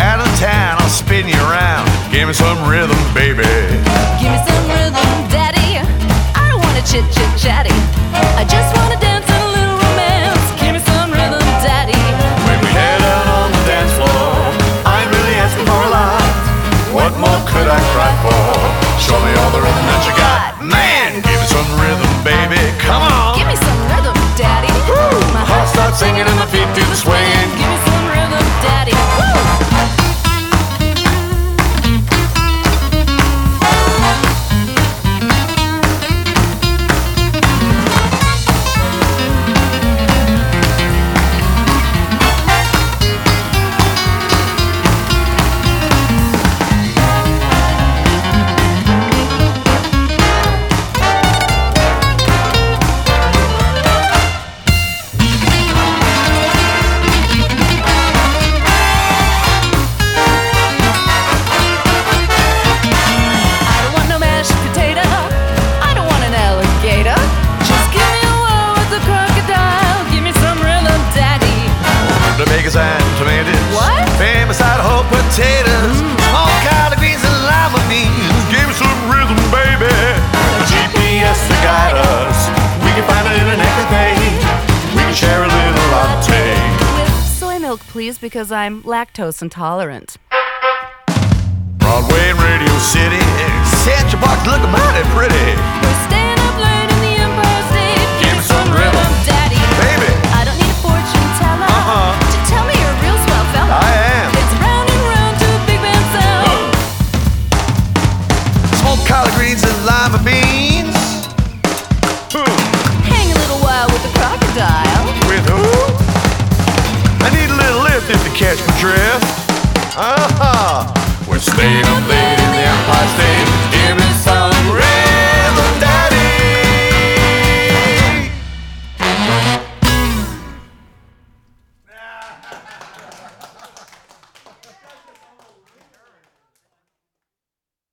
out of town, I'll spin you around. Give me some rhythm, baby. Give me some rhythm, daddy. I don't wanna chit chatty. I just wanna dance and a little romance. Give me some rhythm, daddy. When we head out on the dance floor, I ain't really asking for a lot. What more could I cry for? Show me all the rhythm that you got. Man, give me some rhythm, baby. Come on. Give me some rhythm, daddy. Woo! My heart starts singing and my feet do the swinging. Give me some rhythm, daddy. Woo! And tomatoes. What? Famous Idaho potatoes. All collard greens and lima beans. Give me some rhythm, baby. A GPS to guide us. We can find an internet cafe. We can share a little latte. With soy milk, please, because I'm lactose intolerant. Broadway and Radio City. Central Park's looking mighty pretty. We're staying up late in the Empire State. Give me some rhythm, daddy. Baby. I don't need a fortune teller. To tell me you're a real swell fella. I am. It's round and round to a big band sound. Smoked collard greens and lima beans. Hang a little while with the crocodile. With who? I need a little lift if you catch my drift. We're staying up there.